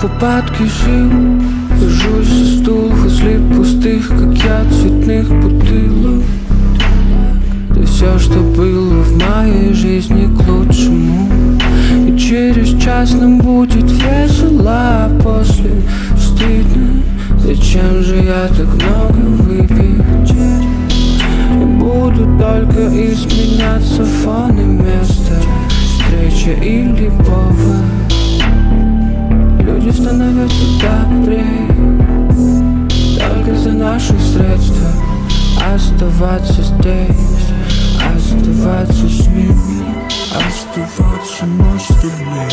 упадке сил ложусь со стул возле пустых, как я, цветных бутылок. Да все, что было в моей жизни, к лучшему. И через час нам будет весело, а после стыдно. Зачем же я так много выпил? И буду только изменяться фон и место, встреча или повод. Люди становятся добрее только за наши средства. Оставаться здесь, оставаться с ними, оставаться на столе.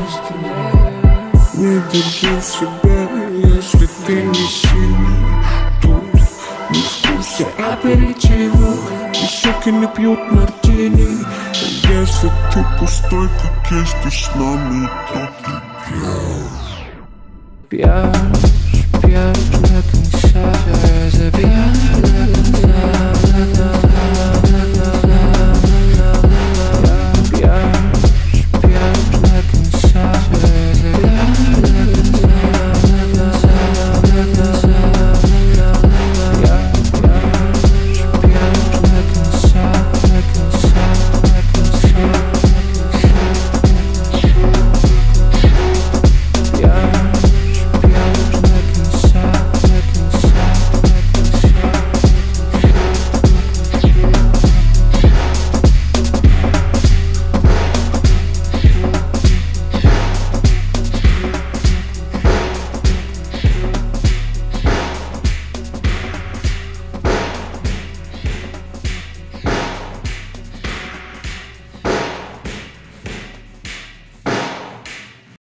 Не держи себя, если ты не сильный. Тут не вкусе аперитива, и щеки не пьют мартини. Если ты пустой, как есть ты с нами, то ты пьешь. Пьешь, пьешь, как не забьешь.